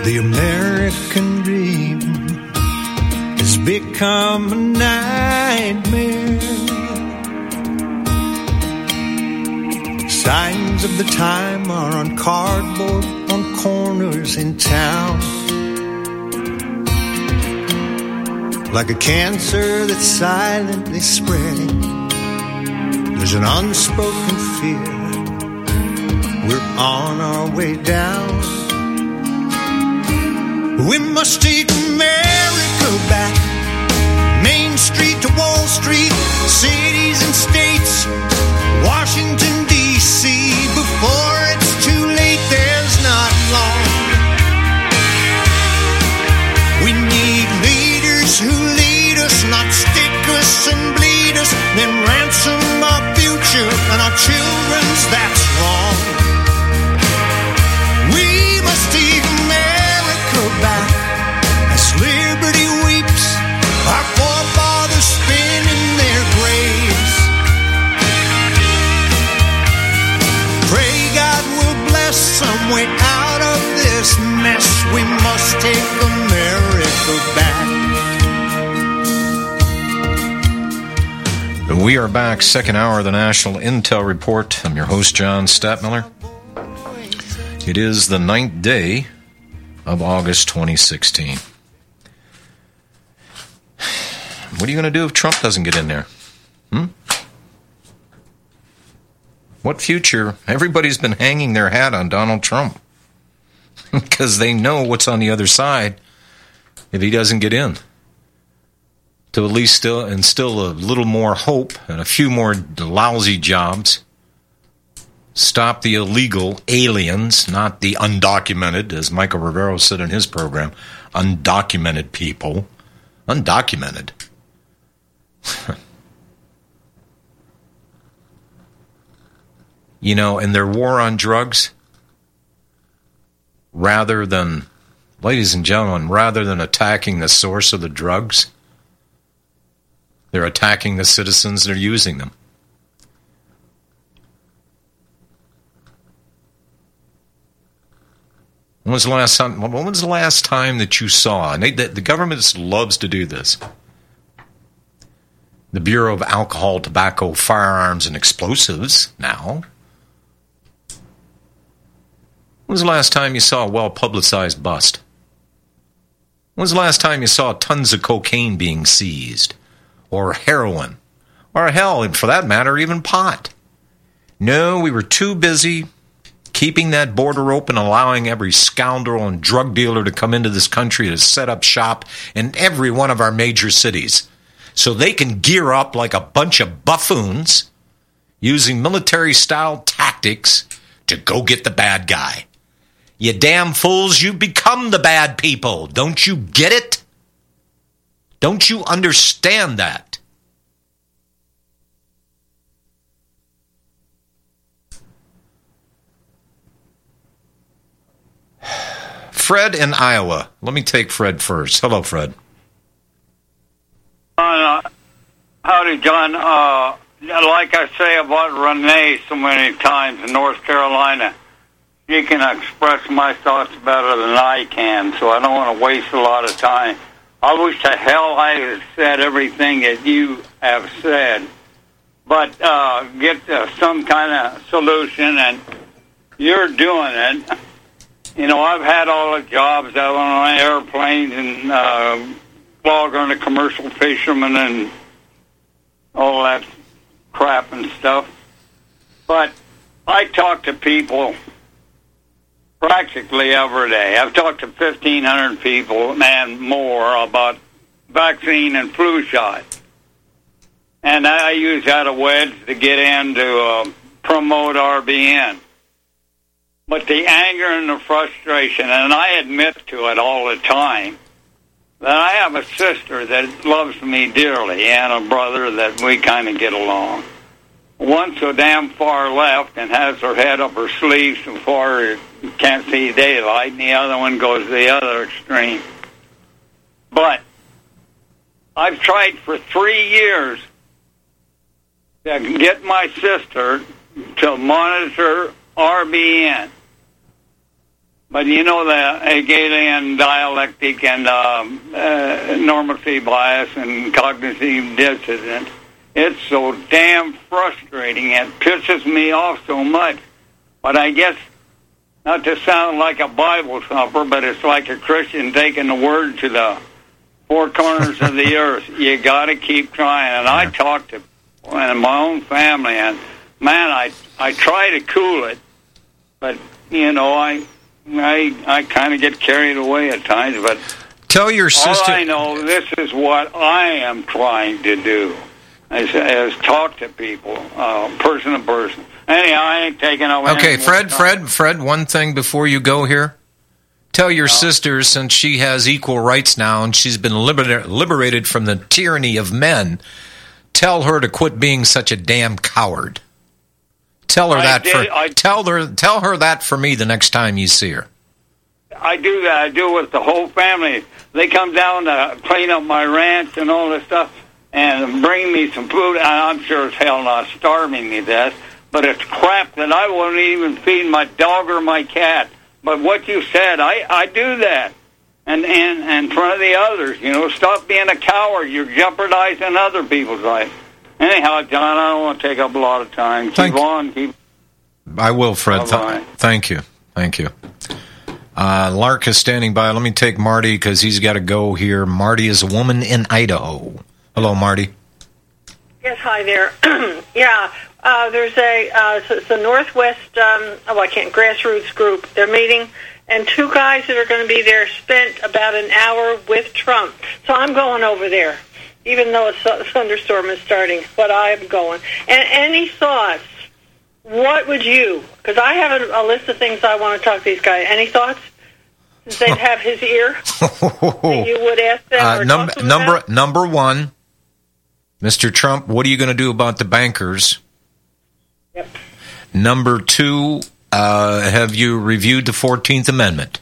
The American dream has become a nightmare. Signs of the time are on cardboard on corners in town. Like a cancer that's silently spreading, there's an unspoken fear. We're on our way down. We must take America back. Main Street to Wall Street, cities and states, Washington, D.C. Before it's too late, there's not long. We need leaders who lead us, not stick us and bleed us, then ransom our future and our children's, that's wrong. We must take America back as liberty weeps, our forefathers spin in their graves. Pray God will bless some way out of this mess. We must take America back. We are back, second hour of the National Intel Report. I'm your host, John Stadtmiller. It is the 9th day of August 2016. What are you going to do if Trump doesn't get in there? What future? Everybody's been hanging their hat on Donald Trump because they know what's on the other side if he doesn't get in. To at least still instill a little more hope and a few more lousy jobs. Stop the illegal aliens, not the undocumented, as Michael Rivero said in his program. Undocumented people. Undocumented. You know, in their war on drugs, rather than, ladies and gentlemen, rather than attacking the source of the drugs, they're attacking the citizens that are using them. When was the last time that you saw, and the government loves to do this, the Bureau of Alcohol, Tobacco, Firearms, and Explosives now. When was the last time you saw a well-publicized bust? When was the last time you saw tons of cocaine being seized? Or heroin? Or hell, and for that matter, even pot? No, we were too busy keeping that border open, allowing every scoundrel and drug dealer to come into this country to set up shop in every one of our major cities so they can gear up like a bunch of buffoons using military-style tactics to go get the bad guy. You damn fools, you become the bad people. Don't you get it? Don't you understand that? Fred in Iowa. Let me take Fred first. Hello, Fred. Howdy, John. Like I say about Renee so many times in North Carolina, she can express my thoughts better than I can, so I don't want to waste a lot of time. I wish to hell I had said everything that you have said, but get some kind of solution, and you're doing it. You know, I've had all the jobs out on airplanes and logging a commercial fisherman and all that crap and stuff. But I talk to people practically every day. I've talked to 1,500 people and more about vaccine and flu shot. And I use that a wedge to get in to promote RBN. But the anger and the frustration, and I admit to it all the time, that I have a sister that loves me dearly and a brother that we kind of get along. One so damn far left and has her head up her sleeve so far you can't see daylight, and the other one goes the other extreme. But I've tried for 3 years to get my sister to monitor RBN. But you know the Hegelian dialectic and normative bias and cognitive dissonance. It's so damn frustrating. It pisses me off so much. But I guess, not to sound like a Bible thumper, but it's like a Christian taking the word to the four corners of the earth. You got to keep trying. And I talk to people in my own family, and man, I try to cool it, but you know, I kind of get carried away at times. But tell your sister. All I know, this is what I am trying to do, is talk to people, person to person. Anyhow, I ain't taking over. Okay, Fred, one thing before you go here. Tell your sister, since she has equal rights now and she's been liberated from the tyranny of men, tell her to quit being such a damn coward. Tell her tell her that for me the next time you see her. I do that. I do it with the whole family. They come down to clean up my ranch and all this stuff and bring me some food. And I'm sure as hell not starving me to death, but it's crap that I won't even feed my dog or my cat. But what you said, I do that. And in front of the others, you know, stop being a coward. You're jeopardizing other people's life. Anyhow, John, I don't want to take up a lot of time. Keep on. I will, Fred. Thank you. Lark is standing by. Let me take Marty because he's got to go here. Marty is a woman in Idaho. Hello, Marty. Yes, hi there. There's it's a Northwest, grassroots group. They're meeting, and two guys that are going to be there spent about an hour with Trump. So I'm going over there, even though a thunderstorm is starting, but I'm going. And any thoughts? What would you, because I have a list of things I want to talk to these guys. Any thoughts? Since they'd have his ear, you would ask them or talk to them about? Number one, Mr. Trump, what are you going to do about the bankers? Yep. Number two, have you reviewed the 14th Amendment?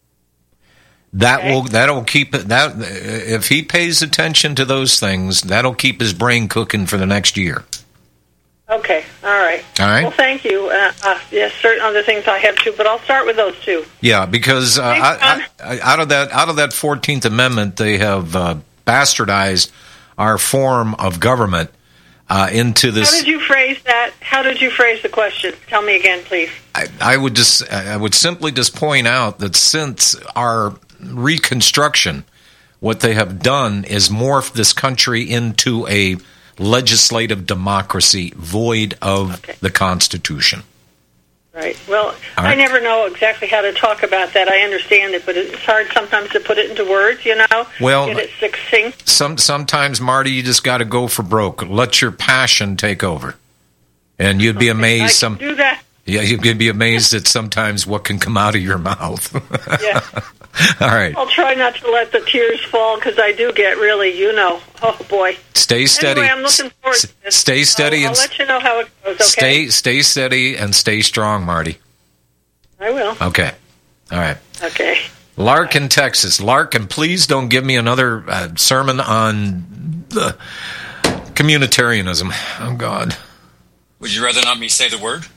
That'll keep it. That if he pays attention to those things, that'll keep his brain cooking for the next year. Okay. All right. Well, thank you. Yes, certain other things I have too, but I'll start with those two. Yeah, because out of that 14th Amendment, they have bastardized our form of government into this. How did you phrase that? How did you phrase the question? Tell me again, please. I would simply just point out that since our Reconstruction, what they have done is morph this country into a legislative democracy void of the Constitution. Right. Well, I never know exactly how to talk about that. I understand it, but it's hard sometimes to put it into words, you know? Well, get it succinct. Sometimes, Marty, you just got to go for broke. Let your passion take over. And you'd be amazed. I can do that. Yeah, you'd be amazed at sometimes what can come out of your mouth. Yeah. All right. I'll try not to let the tears fall because I do get really, oh boy. Stay steady. Anyway, I'm looking forward to this. Stay steady. I'll let you know how it goes, okay? Stay steady and stay strong, Marty. I will. Okay. All right. Okay. Lark in Texas. Lark, and please don't give me another sermon on communitarianism. Oh, God. Would you rather not me say the word?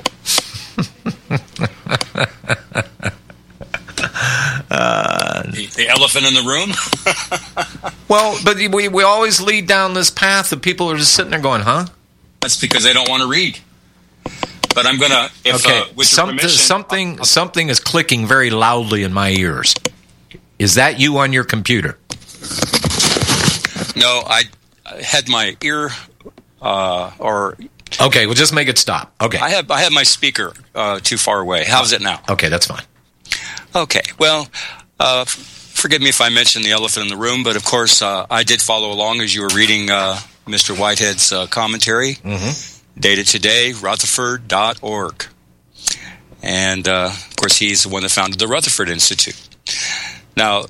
The elephant in the room? Well, but we always lead down this path that people are just sitting there going, huh? That's because they don't want to read. But I'm going to, with your permission... Something is clicking very loudly in my ears. Is that you on your computer? No, I had my ear, Okay, well, just make it stop. Okay. I have my speaker too far away. How's it now? Okay, that's fine. Okay, well, forgive me if I mentioned the elephant in the room, but of course I did follow along as you were reading Mr. Whitehead's commentary, dated today, Rutherford.org. And, of course, he's the one that founded the Rutherford Institute. Now,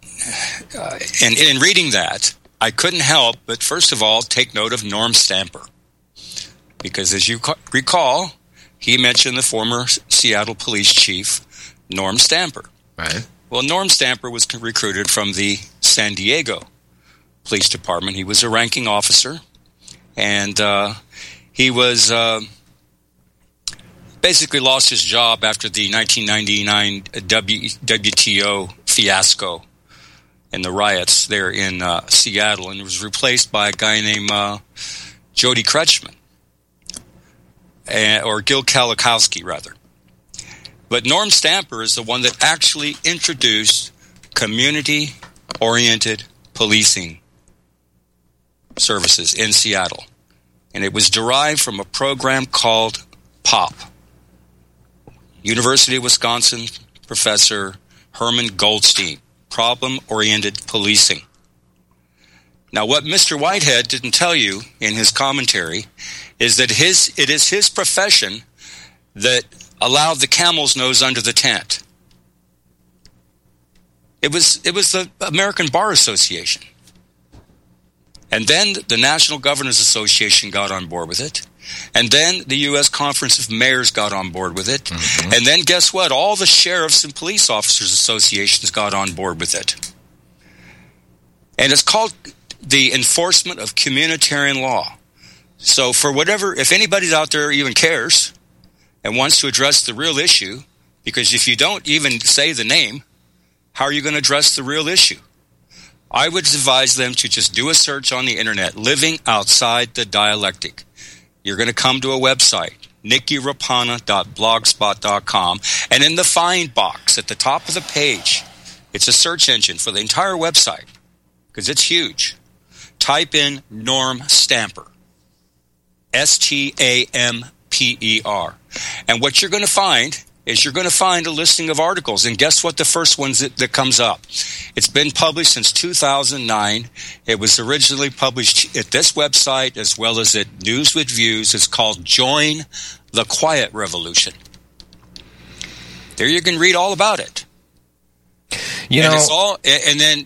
in reading that, I couldn't help but, first of all, take note of Norm Stamper. Because as you recall, he mentioned the former Seattle police chief, Norm Stamper. Right. Well, Norm Stamper was recruited from the San Diego Police Department. He was a ranking officer, and he was basically lost his job after the 1999 WTO fiasco and the riots there in Seattle, and was replaced by a guy named Jody Kretschmann, or Gil Kalikowski, rather. But Norm Stamper is the one that actually introduced community-oriented policing services in Seattle. And it was derived from a program called POP. University of Wisconsin professor Herman Goldstein, Problem-Oriented Policing. Now, what Mr. Whitehead didn't tell you in his commentary is that it is his profession that allowed the camel's nose under the tent. It was the American Bar Association. And then the National Governors Association got on board with it. And then the U.S. Conference of Mayors got on board with it. Mm-hmm. And then guess what? All the sheriffs and police officers associations got on board with it. And it's called the enforcement of communitarian law. So if anybody's out there even cares and wants to address the real issue, because if you don't even say the name, how are you going to address the real issue? I would advise them to just do a search on the internet, Living Outside the Dialectic. You're going to come to a website, nickirapana.blogspot.com, and in the find box at the top of the page, it's a search engine for the entire website, because it's huge. Type in Norm Stamper, Stamper. And what you're going to find is you're going to find a listing of articles. And guess what the first one that comes up? It's been published since 2009. It was originally published at this website as well as at News with Views. It's called Join the Quiet Revolution. There you can read all about it. It's all, and then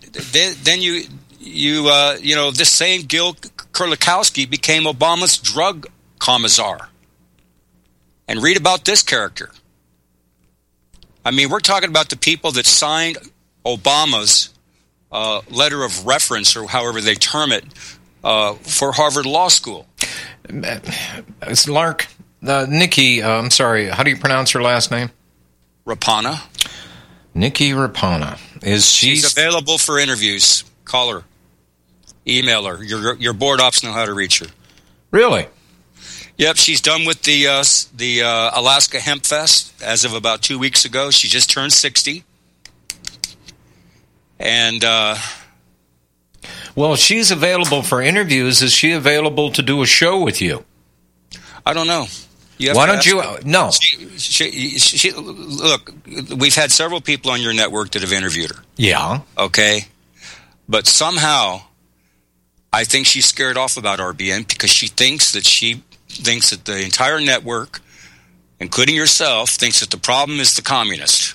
this same Gil Kalikowski became Obama's drug commissar. And read about this character. I mean, we're talking about the people that signed Obama's letter of reference, or however they term it, for Harvard Law School. It's Lark. Nikki, I'm sorry, how do you pronounce her last name? Rapana. Nikki Rapana. She's available for interviews. Call her. Email her. Your board ops know how to reach her. Really? Yep, she's done with the Alaska Hemp Fest as of about 2 weeks ago. She just turned 60. And well, she's available for interviews. Is she available to do a show with you? I don't know. Why don't you? No. She, look, we've had several people on your network that have interviewed her. Yeah. Okay. But somehow, I think she's scared off about RBN because she thinks that the entire network, including yourself, thinks that the problem is the communist.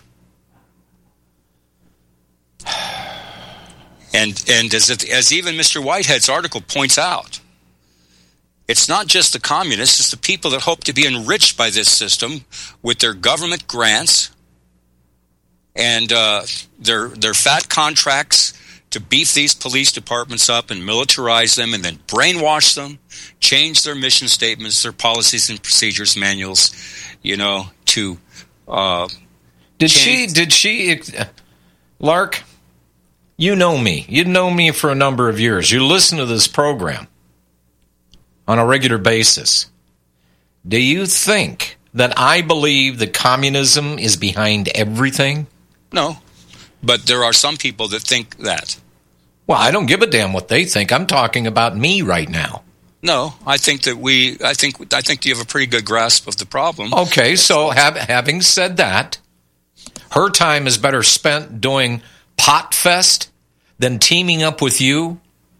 And as even Mr. Whitehead's article points out, it's not just the communists, it's the people that hope to be enriched by this system with their government grants and their fat contracts to beef these police departments up and militarize them and then brainwash them, change their mission statements, their policies and procedures manuals, to Did she Lark, you know me. You've known me for a number of years. You listen to this program on a regular basis. Do you think that I believe that communism is behind everything? No. But there are some people that think that. Well, I don't give a damn what they think. I'm talking about me right now. No, I think that I think you have a pretty good grasp of the problem. Okay, so having said that, her time is better spent doing Potfest than teaming up with you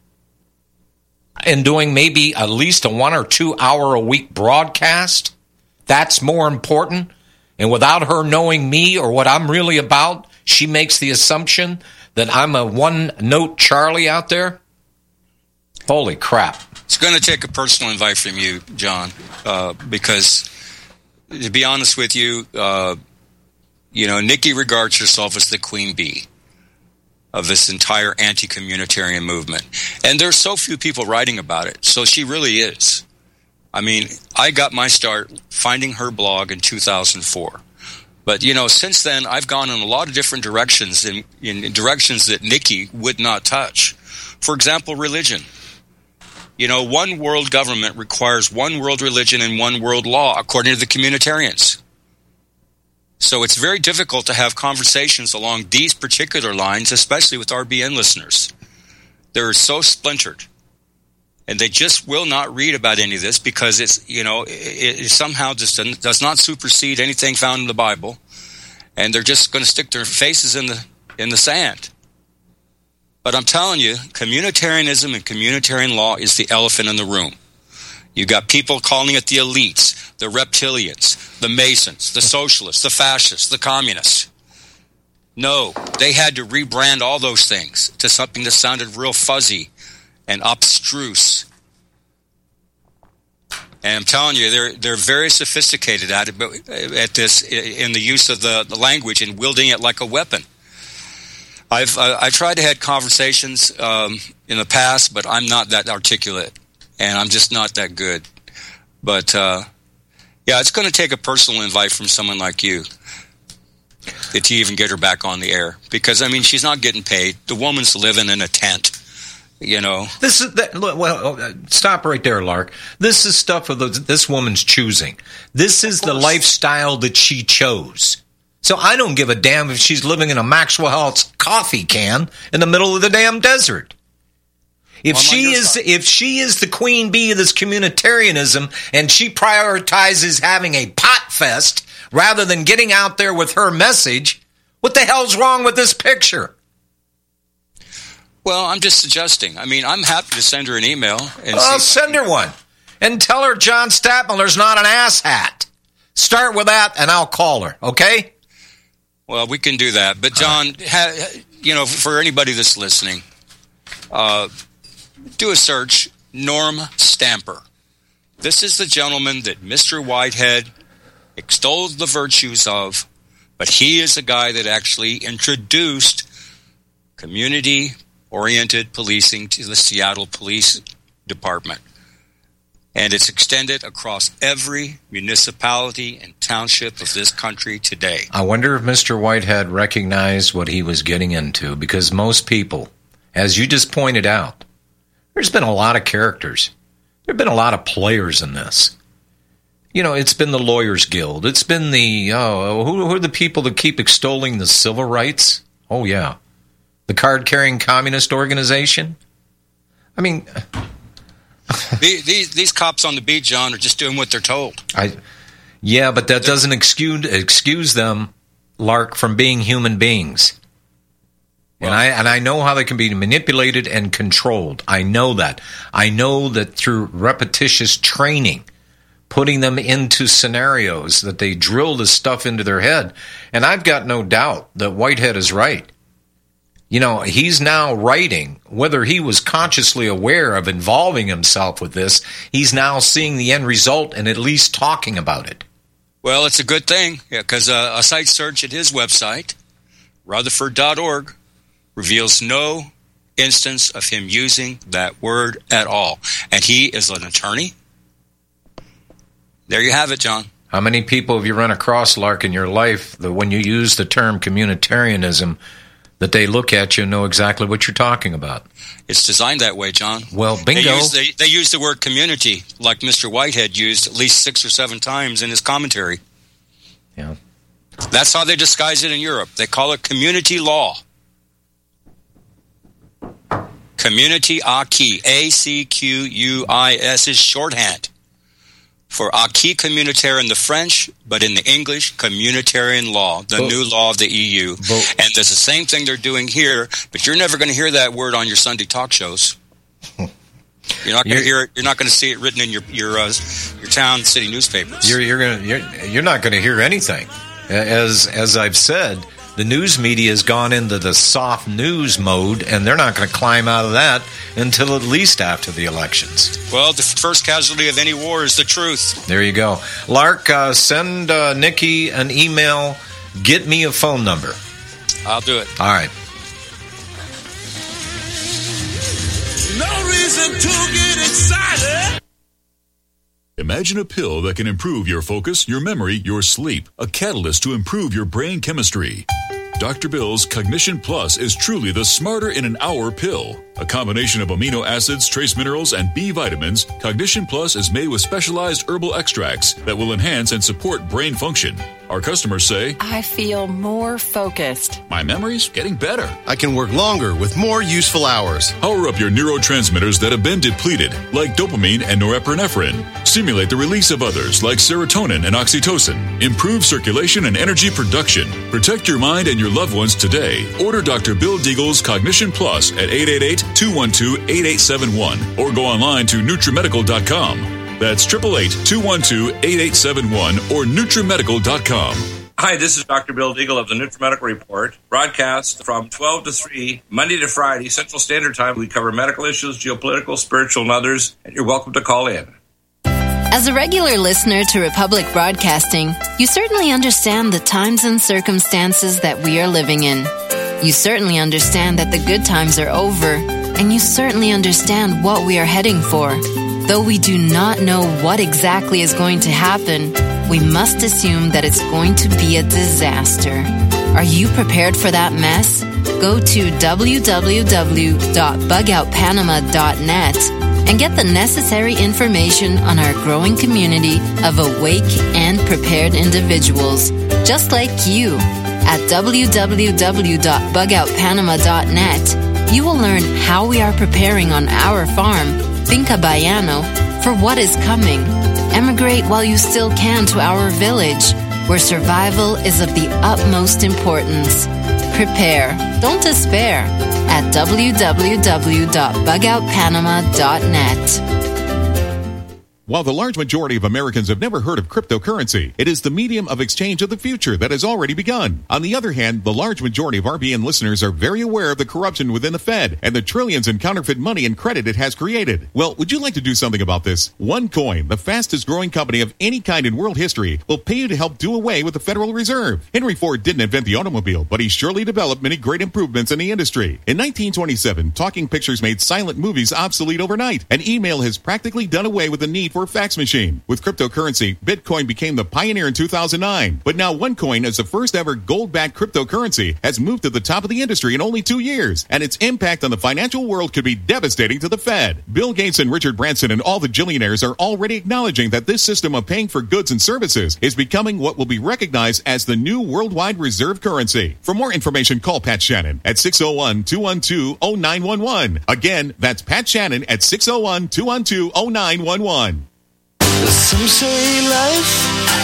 and doing maybe at least a 1 or 2 hour a week broadcast. That's more important. And without her knowing me or what I'm really about, she makes the assumption that I'm a one-note Charlie out there. Holy crap. It's going to take a personal invite from you, John, because to be honest with you, Nikki regards herself as the queen bee of this entire anti-communitarian movement. And there's so few people writing about it, so she really is. I mean, I got my start finding her blog in 2004. But, since then, I've gone in a lot of different directions, in directions that Nikki would not touch. For example, religion. One world government requires one world religion and one world law, according to the communitarians. So it's very difficult to have conversations along these particular lines, especially with RBN listeners. They're so splintered. And they just will not read about any of this because it somehow just does not supersede anything found in the Bible, and they're just going to stick their faces in the sand. But I'm telling you, communitarianism and communitarian law is the elephant in the room. You got people calling it the elites, the reptilians, the Masons, the socialists, the fascists, the communists. No, they had to rebrand all those things to something that sounded real fuzzy and abstruse. And I'm telling you, they're very sophisticated at this in the use of the language and wielding it like a weapon. I've tried to have conversations in the past, but I'm not that articulate, and I'm just not that good. But it's going to take a personal invite from someone like you to even get her back on the air, because she's not getting paid. The woman's living in a tent. This is stop right there, Lark. This is stuff of this woman's choosing. This is the lifestyle that she chose. So I don't give a damn if she's living in a Maxwell House coffee can in the middle of the damn desert. If she is the queen bee of this communitarianism and she prioritizes having a pot fest rather than getting out there with her message, what the hell's wrong with this picture? Well, I'm just suggesting. I'm happy to send her an email. Send her one. And tell her John Stadtmiller's not an asshat. Start with that, and I'll call her, okay? Well, we can do that. But, John, for anybody that's listening, do a search, Norm Stamper. This is the gentleman that Mr. Whitehead extols the virtues of, but he is the guy that actually introduced community-oriented policing to the Seattle Police Department. And it's extended across every municipality and township of this country today. I wonder if Mr. Whitehead recognized what he was getting into, because most people, as you just pointed out, there's been a lot of characters. There have been a lot of players in this. It's been the Lawyers Guild. It's been who are the people that keep extolling the civil rights? Oh, yeah. The card-carrying communist organization? These cops on the beat, John, are just doing what they're told. But that doesn't excuse them, Lark, from being human beings. Well, and I know how they can be manipulated and controlled. I know that. I know that through repetitious training, putting them into scenarios, that they drill this stuff into their head. And I've got no doubt that Whitehead is right. He's now writing, whether he was consciously aware of involving himself with this, he's now seeing the end result and at least talking about it. Well, it's a good thing, because a site search at his website, Rutherford.org, reveals no instance of him using that word at all. And he is an attorney. There you have it, John. How many people have you run across, Lark, in your life that when you use the term communitarianism, that they look at you and know exactly what you're talking about? It's designed that way, John. Well, bingo. They use the word community, like Mr. Whitehead used at least 6 or 7 times in his commentary. Yeah. That's how they disguise it in Europe. They call it community law. Community acquis, A-C-Q-U-I-S, is shorthand for acquis communautaire in the French, but in the English, communitarian law, the new law of the EU. And there's the same thing they're doing here, but you're never going to hear that word on your Sunday talk shows. You're not going to hear it. You're not going to see it written in your town city newspapers. You're not going to hear anything. As I've said, the news media has gone into the soft news mode, and they're not going to climb out of that until at least after the elections. Well, the first casualty of any war is the truth. There you go. Lark, send Nikki an email. Get me a phone number. I'll do it. All right. No reason to get excited. Imagine a pill that can improve your focus, your memory, your sleep. A catalyst to improve your brain chemistry. Dr. Bill's Cognition Plus is truly the smarter in an hour pill. A combination of amino acids, trace minerals, and B vitamins, Cognition Plus is made with specialized herbal extracts that will enhance and support brain function. Our customers say, I feel more focused. My memory's getting better. I can work longer with more useful hours. Power up your neurotransmitters that have been depleted, like dopamine and norepinephrine. Stimulate the release of others, like serotonin and oxytocin. Improve circulation and energy production. Protect your mind and your loved ones today. Order Dr. Bill Deagle's Cognition Plus at 888-212-8871 or go online to NutriMedical.com. That's 888-212-8871 or NutriMedical.com. Hi, this is Dr. Bill Deagle of the NutriMedical Report, broadcast from 12 to 3, Monday to Friday, Central Standard Time. We cover medical issues, geopolitical, spiritual, and others, and you're welcome to call in. As a regular listener to Republic Broadcasting, you certainly understand the times and circumstances that we are living in. You certainly understand that the good times are over, and you certainly understand what we are heading for. Though we do not know what exactly is going to happen, we must assume that it's going to be a disaster. Are you prepared for that mess? Go to www.bugoutpanama.net and get the necessary information on our growing community of awake and prepared individuals, just like you. At www.bugoutpanama.net, you will learn how we are preparing on our farm, Finca Bayano, for what is coming. Emigrate while you still can to our village, where survival is of the utmost importance. Prepare, don't despair, at www.bugoutpanama.net. While the large majority of Americans have never heard of cryptocurrency, it is the medium of exchange of the future that has already begun. On the other hand, the large majority of RBN listeners are very aware of the corruption within the Fed and the trillions in counterfeit money and credit it has created. Well, would you like to do something about this? OneCoin, the fastest growing company of any kind in world history, will pay you to help do away with the Federal Reserve. Henry Ford didn't invent the automobile, but he surely developed many great improvements in the industry. In 1927, talking pictures made silent movies obsolete overnight, and email has practically done away with the need for a fax machine. With cryptocurrency, Bitcoin became the pioneer in 2009. But now OneCoin, as the first ever gold-backed cryptocurrency, has moved to the top of the industry in only 2 years. And its impact on the financial world could be devastating to the Fed. Bill Gates and Richard Branson and all the Jillionaires are already acknowledging that this system of paying for goods and services is becoming what will be recognized as the new worldwide reserve currency. For more information, call Pat Shannon at 601-212-0911. Again, that's Pat Shannon at 601-212-0911. Some say life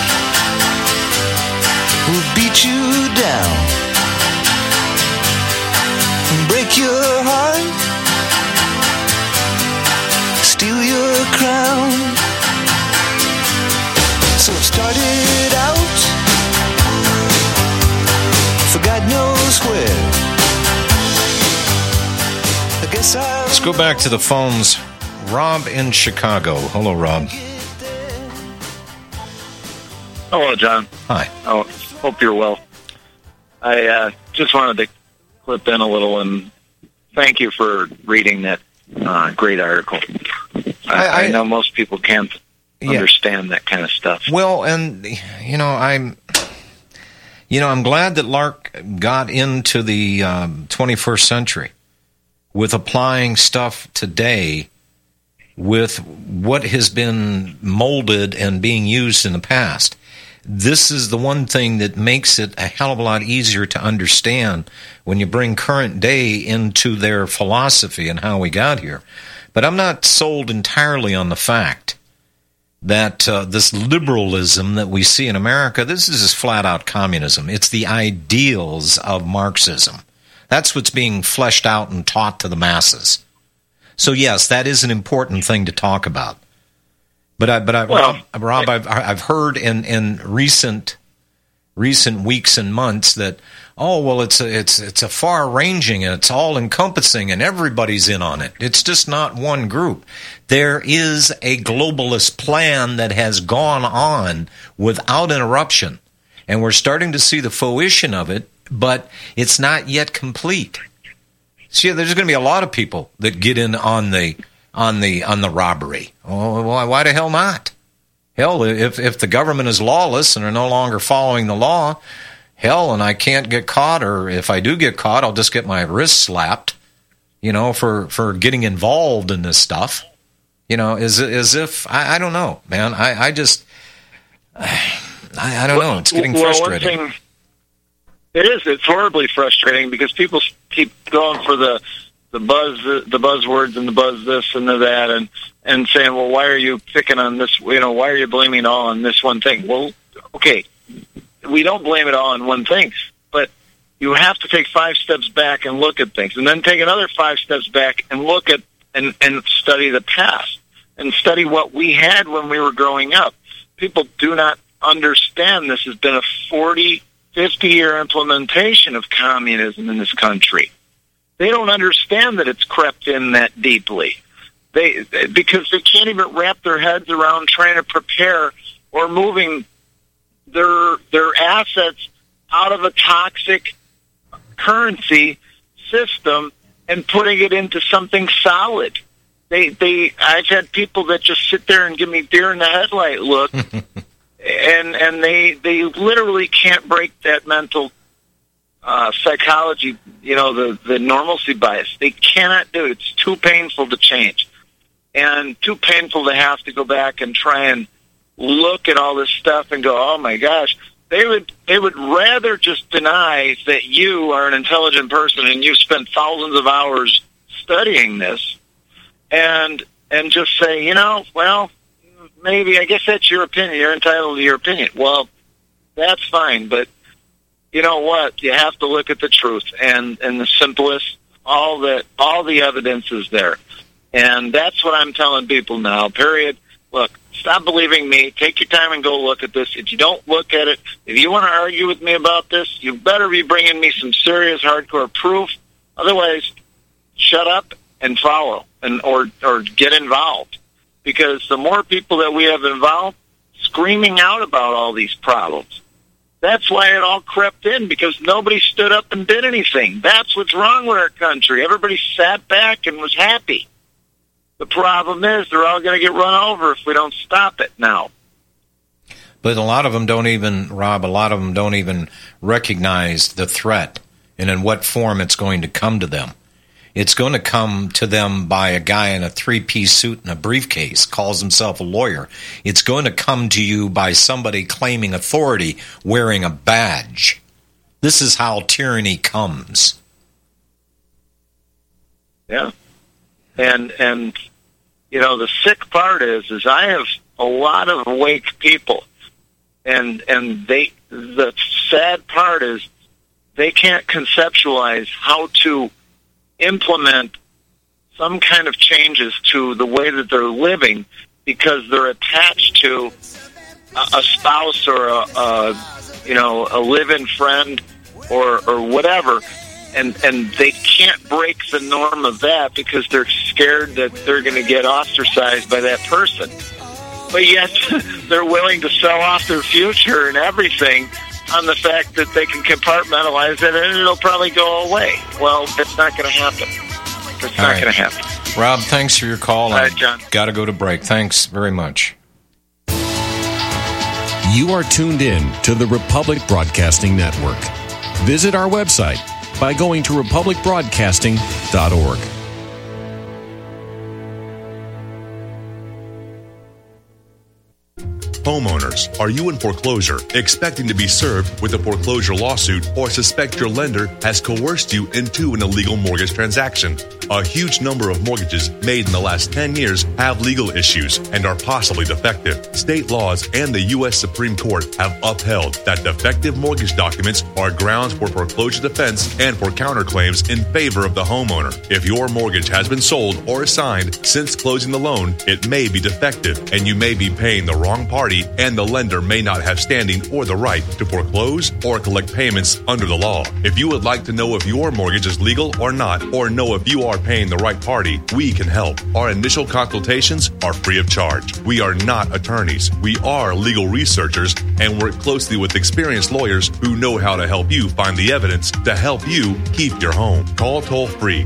will beat you down and break your heart, steal your crown. So it started out for God knows where. I guess Let's go back to the phones. Rob in Chicago. Hello, Rob. Hello, John. Hi. Oh, hope you're well. I just wanted to clip in a little and thank you for reading that great article. I know most people can't understand that kind of stuff. Well, and I'm glad that Lark got into the 21st century with applying stuff today with what has been molded and being used in the past. This is the one thing that makes it a hell of a lot easier to understand when you bring current day into their philosophy and how we got here. But I'm not sold entirely on the fact that this liberalism that we see in America, this is just flat-out communism. It's the ideals of Marxism. That's what's being fleshed out and taught to the masses. So, yes, that is an important thing to talk about. Rob, I've heard in recent weeks and months that, it's a far-ranging and it's all-encompassing and everybody's in on it. It's just not one group. There is a globalist plan that has gone on without interruption, and we're starting to see the fruition of it, but it's not yet complete. See, there's going to be a lot of people that get in on the robbery. Oh, why the hell not? Hell, if the government is lawless and are no longer following the law, hell, and I can't get caught, or if I do get caught, I'll just get my wrist slapped, for getting involved in this stuff. As if, I don't know, man. I don't know. It's getting frustrating. It's horribly frustrating because people keep going for the buzzwords and the buzz this and the that and saying, well, why are you picking on this? Why are you blaming it all on this one thing? Well, okay, we don't blame it all on one thing, but you have to take 5 steps back and look at things, and then take another 5 steps back and look at and study the past and study what we had when we were growing up. People do not understand this has been a 40, 50-year implementation of communism in this country. They don't understand that it's crept in that deeply. Because they can't even wrap their heads around trying to prepare or moving their assets out of a toxic currency system and putting it into something solid. I've had people that just sit there and give me deer in the headlight look, and they literally can't break that mental psychology, the normalcy bias. They cannot do it. It's too painful to change, and too painful to have to go back and try and look at all this stuff and go, oh my gosh. They would rather just deny that you are an intelligent person and you've spent thousands of hours studying this, and just say, well, maybe, I guess that's your opinion. You're entitled to your opinion. Well, that's fine, but you know what? You have to look at the truth, and the simplest, all the evidence is there. And that's what I'm telling people now, period. Look, stop believing me. Take your time and go look at this. If you don't look at it, if you want to argue with me about this, you better be bringing me some serious, hardcore proof. Otherwise, shut up and follow, or get involved. Because the more people that we have involved, screaming out about all these problems, that's why it all crept in, because nobody stood up and did anything. That's what's wrong with our country. Everybody sat back and was happy. The problem is they're all going to get run over if we don't stop it now. But a lot of them don't even, Rob, recognize the threat and in what form it's going to come to them. It's going to come to them by a guy in a 3-piece suit and a briefcase, calls himself a lawyer. It's going to come to you by somebody claiming authority wearing a badge. This is how tyranny comes. Yeah. And the sick part is I have a lot of awake people, and the sad part is they can't conceptualize how to implement some kind of changes to the way that they're living, because they're attached to a spouse or a live-in friend or whatever. And they can't break the norm of that because they're scared that they're going to get ostracized by that person. But yet they're willing to sell off their future and everything on the fact that they can compartmentalize it and it'll probably go away. Well, that's not going to happen. It's not going to happen. Rob, thanks for your call. All right, John. Got to go to break. Thanks very much. You are tuned in to the Republic Broadcasting Network. Visit our website by going to republicbroadcasting.org. Homeowners, are you in foreclosure, expecting to be served with a foreclosure lawsuit, or suspect your lender has coerced you into an illegal mortgage transaction? A huge number of mortgages made in the last 10 years have legal issues and are possibly defective. State laws and the U.S. Supreme Court have upheld that defective mortgage documents are grounds for foreclosure defense and for counterclaims in favor of the homeowner. If your mortgage has been sold or assigned since closing the loan, it may be defective and you may be paying the wrong party, and the lender may not have standing or the right to foreclose or collect payments under the law. If you would like to know if your mortgage is legal or not, or know if you are paying the right party, we can help. Our initial consultations are free of charge. We are not attorneys. We are legal researchers and work closely with experienced lawyers who know how to help you find the evidence to help you keep your home. Call toll-free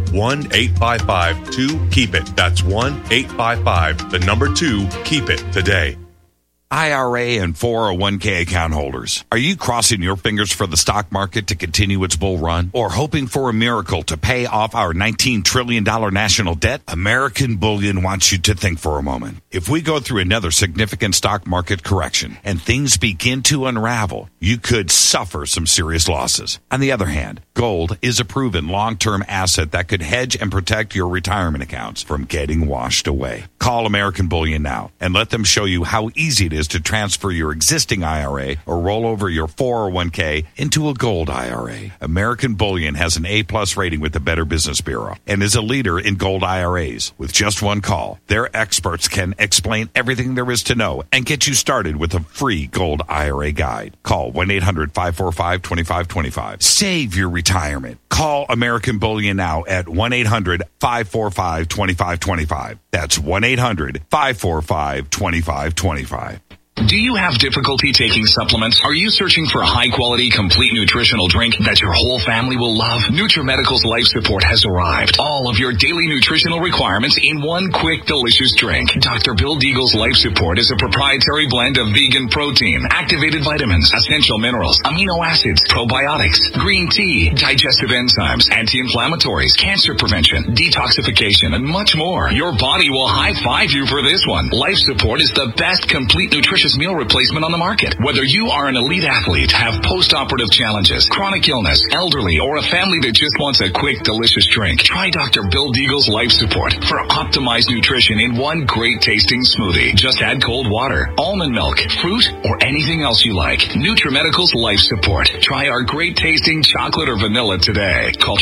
1-855-2-KEEP-IT. That's 1-855-2-KEEP-IT today. IRA and 401k account holders, are you crossing your fingers for the stock market to continue its bull run? Or hoping for a miracle to pay off our $19 trillion national debt? American Bullion wants you to think for a moment. If we go through another significant stock market correction and things begin to unravel, you could suffer some serious losses. On the other hand, gold is a proven long-term asset that could hedge and protect your retirement accounts from getting washed away. Call American Bullion now and let them show you how easy it is to transfer your existing IRA or roll over your 401k into a gold IRA. American Bullion has an A-plus rating with the Better Business Bureau and is a leader in gold IRAs. With just one call, their experts can explain everything there is to know and get you started with a free gold IRA guide. Call 1-800-545-2525. Save your retirement. Call American Bullion now at 1-800-545-2525. That's 1-800-545-2525. Do you have difficulty taking supplements? Are you searching for a high-quality, complete nutritional drink that your whole family will love? NutriMedical's Life Support has arrived. All of your daily nutritional requirements in one quick, delicious drink. Dr. Bill Deagle's Life Support is a proprietary blend of vegan protein, activated vitamins, essential minerals, amino acids, probiotics, green tea, digestive enzymes, anti-inflammatories, cancer prevention, detoxification, and much more. Your body will high-five you for this one. Life Support is the best complete nutritious meal replacement on the market. Whether you are an elite athlete, have post-operative challenges, chronic illness, elderly, or a family that just wants a quick, delicious drink, try Dr. Bill Deagle's Life Support for optimized nutrition in one great-tasting smoothie. Just add cold water, almond milk, fruit, or anything else you like. NutriMedical's Life Support. Try our great-tasting chocolate or vanilla today. Call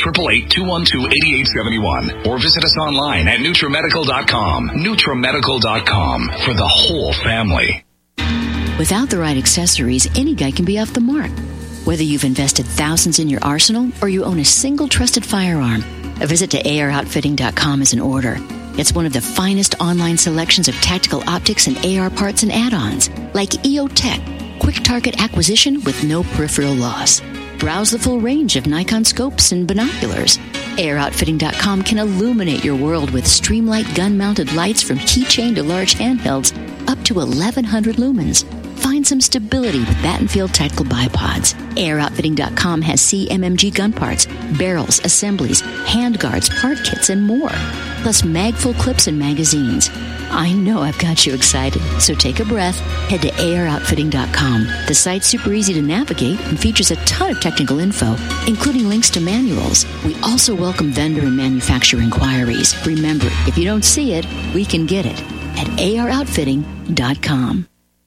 888-212-8871 or visit us online at NutriMedical.com. NutriMedical.com for the whole family. Without the right accessories, any guy can be off the mark. Whether you've invested thousands in your arsenal or you own a single trusted firearm, a visit to AROutfitting.com is in order. It's one of the finest online selections of tactical optics and AR parts and add-ons, like EOTech, quick target acquisition with no peripheral loss. Browse the full range of Nikon scopes and binoculars. AROutfitting.com can illuminate your world with Streamlight gun-mounted lights from keychain to large handhelds up to 1,100 lumens. Find some stability with Battenfield Tactical Bipods. AROutfitting.com has CMMG gun parts, barrels, assemblies, handguards, part kits, and more. Plus mag-full clips and magazines. I know I've got you excited, so take a breath. Head to AROutfitting.com. The site's super easy to navigate and features a ton of technical info, including links to manuals. We also welcome vendor and manufacturer inquiries. Remember, if you don't see it, we can get it at AROutfitting.com.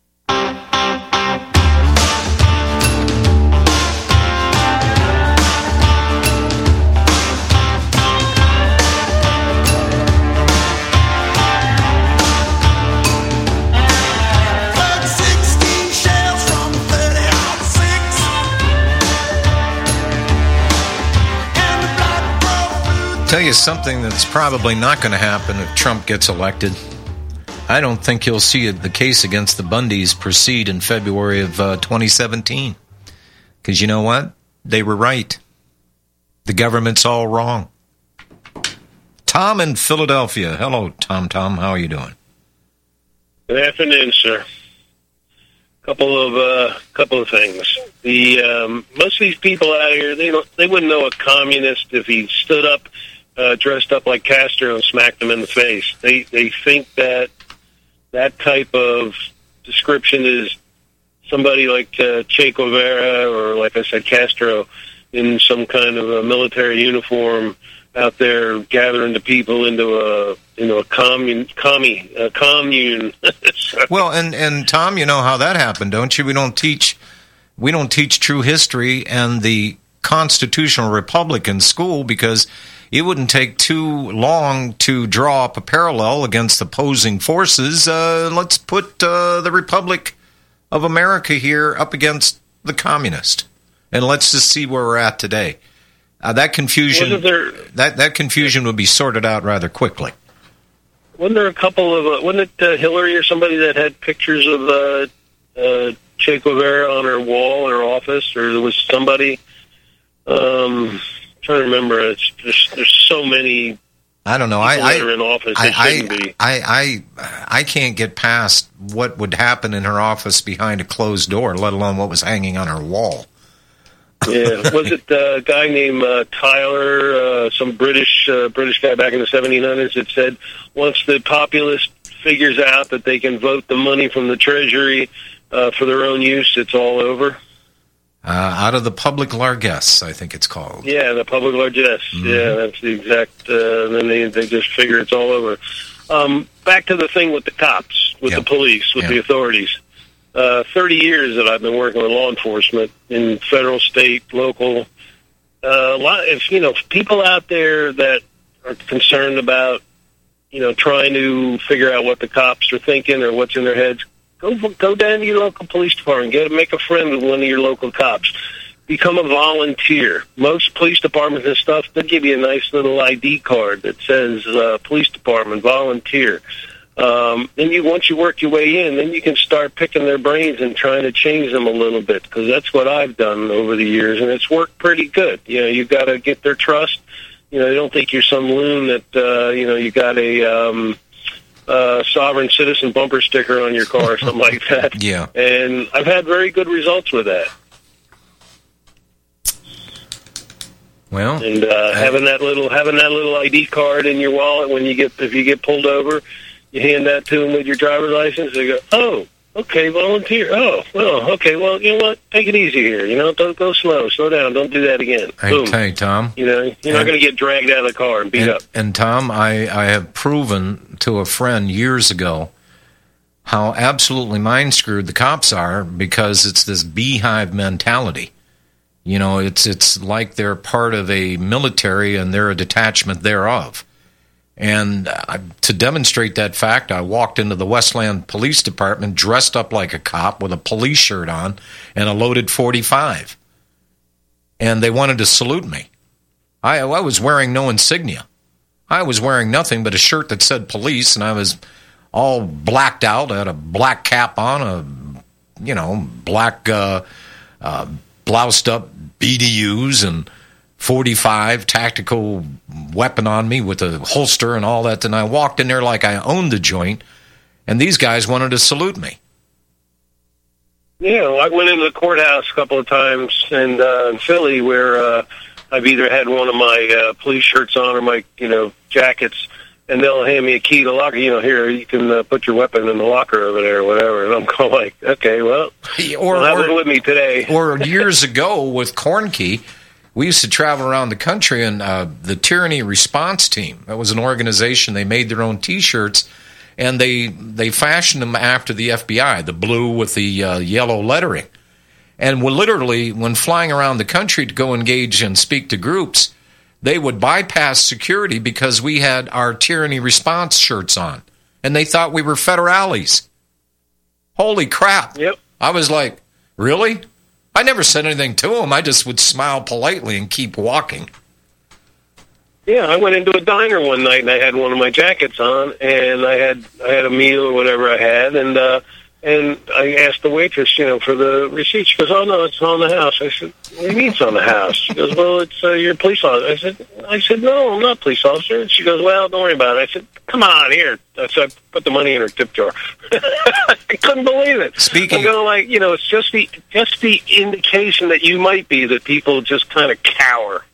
Tell you something that's probably not going to happen if Trump gets elected. I don't think you'll see the case against the Bundys proceed in February of 2017. Because you know what? They were right. The government's all wrong. Tom in Philadelphia. Hello, Tom. How are you doing? Good afternoon, sir. Couple of things. Most of these people out here, they wouldn't know a communist if he stood up, dressed up like Castro and smacked them in the face. They think that type of description is somebody like Che Guevara or, like I said, Castro in some kind of a military uniform out there gathering the people into a commune. Well, and Tom, you know how that happened, don't you? We don't teach true history and the constitutional republic in school because it wouldn't take too long to draw up a parallel against opposing forces. Let's put the Republic of America here up against the communist, and let's just see where we're at today. That confusion would be sorted out rather quickly. Wasn't there a couple of wasn't it Hillary or somebody that had pictures of Che Guevara on her wall in her office, or there was somebody? Trying to remember. There's so many I don't know. People that are in office that shouldn't be. I can't get past what would happen in her office behind a closed door, let alone what was hanging on her wall. Yeah, was it a guy named Tyler, some British guy back in the 1700s that said once the populace figures out that they can vote the money from the Treasury for their own use, it's all over? Out of the public largesse, I think it's called. Yeah, the public largesse. Mm-hmm. Yeah, that's the exact. Then they just figure it's all over. Back to the thing with the cops, with the police, with the authorities. 30 years that I've been working with law enforcement in federal, state, local. If people out there that are concerned about, trying to figure out what the cops are thinking or what's in their heads, go down to your local police department. Make a friend with one of your local cops. Become a volunteer. Most police departments and stuff, they'll give you a nice little ID card that says police department, volunteer. Then once you work your way in, then you can start picking their brains and trying to change them a little bit, because that's what I've done over the years, and it's worked pretty good. You've got to get their trust. They don't think you're some loon that, you got a sovereign citizen bumper sticker on your car or something like that. Yeah. And I've had very good results with that. Well, and having that little ID card in your wallet if you get pulled over, you hand that to them with your driver's license. They go, "Oh, okay, volunteer. Oh, well, okay. Well, you know what? Take it easy here. Don't go slow. Slow down. Don't do that again." Okay, Tom. You're not going to get dragged out of the car and beat up. And Tom, I have proven to a friend years ago how absolutely mind-screwed the cops are, because it's this beehive mentality. It's like they're part of a military and they're a detachment thereof. And to demonstrate that fact, I walked into the Westland Police Department dressed up like a cop with a police shirt on and a loaded .45. And they wanted to salute me. I was wearing no insignia. I was wearing nothing but a shirt that said police, and I was all blacked out. I had a black cap on, black bloused up BDUs and .45 tactical weapon on me with a holster and all that. And I walked in there like I owned the joint, and these guys wanted to salute me. Yeah, I went into the courthouse a couple of times in Philly where I've either had one of my police shirts on or my, jackets, and they'll hand me a key to the locker. Here, you can put your weapon in the locker over there or whatever. And I'm going like, okay, well, that was with me today. Or years ago with Cornkey, we used to travel around the country, and the Tyranny Response Team, that was an organization, they made their own T-shirts, and they fashioned them after the FBI, the blue with the yellow lettering. And literally, when flying around the country to go engage and speak to groups, they would bypass security because we had our Tyranny Response shirts on, and they thought we were federales. Holy crap. Yep. I was like, really? I never said anything to him. I just would smile politely and keep walking. Yeah, I went into a diner one night and I had one of my jackets on, and I had a meal or whatever I had, and I asked the waitress, for the receipt. She goes, "Oh no, it's on the house." I said, "What do you mean it's on the house?" She goes, "Well, it's you're a police officer." I said, "No, I'm not a police officer." And she goes, "Well, don't worry about it." I said, "Come on, here." So I put the money in her tip jar. I couldn't believe it. I'm going it's just the indication that you might be that people just kind of cower.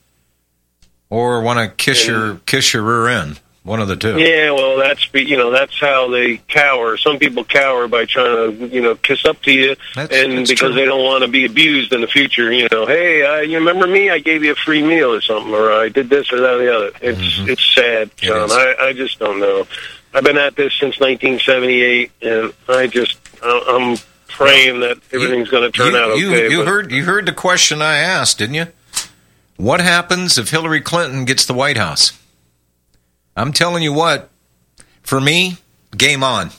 Or want to kiss your rear end. One of the two. Yeah, well, that's how they cower. Some people cower by trying to, kiss up to you, that's because true. They don't want to be abused in the future. Hey, you remember me? I gave you a free meal or something, or I did this or that or the other. It's sad, John. I just don't know. I've been at this since 1978, and I'm praying that everything's going to turn out okay. You heard the question I asked, didn't you? What happens if Hillary Clinton gets the White House? I'm telling you what, for me, game on.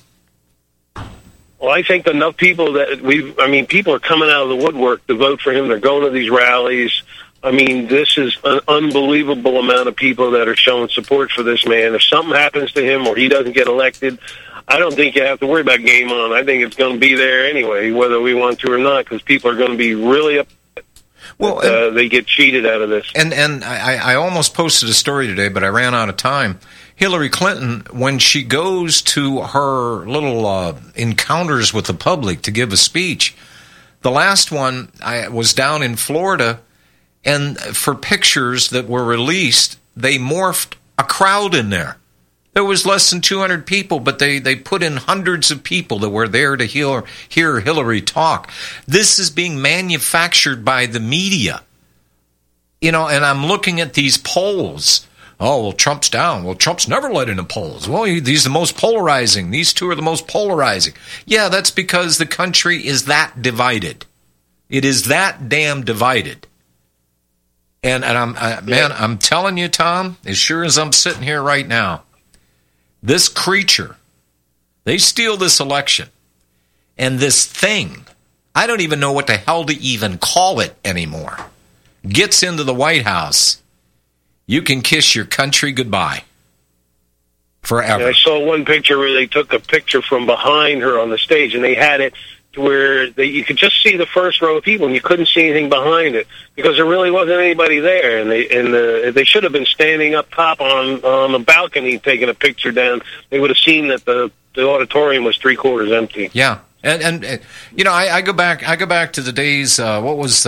Well, I think enough people people are coming out of the woodwork to vote for him. They're going to these rallies. This is an unbelievable amount of people that are showing support for this man. If something happens to him or he doesn't get elected, I don't think you have to worry about game on. I think it's going to be there anyway, whether we want to or not, because people are going to be really upset. Well, they get cheated out of this. And I almost posted a story today, but I ran out of time. Hillary Clinton, when she goes to her little encounters with the public to give a speech, the last one I was down in Florida, and for pictures that were released, they morphed a crowd in there. There was less than 200 people, but they put in hundreds of people that were there to hear Hillary talk. This is being manufactured by the media. And I'm looking at these polls. Oh, well, Trump's down. Well, Trump's never led in the polls. Well, he's the most polarizing. These two are the most polarizing. Yeah, that's because the country is that divided. It is that damn divided. And I'm telling you, Tom, as sure as I'm sitting here right now, this creature, they steal this election. And this thing, I don't even know what the hell to even call it anymore, gets into the White House. You can kiss your country goodbye forever. Yeah, I saw one picture where they took a picture from behind her on the stage, and they had it to where you could just see the first row of people, and you couldn't see anything behind it because there really wasn't anybody there. And they should have been standing up top on the balcony taking a picture down. They would have seen that the auditorium was 3/4 empty. Yeah, and I go back to the days. What was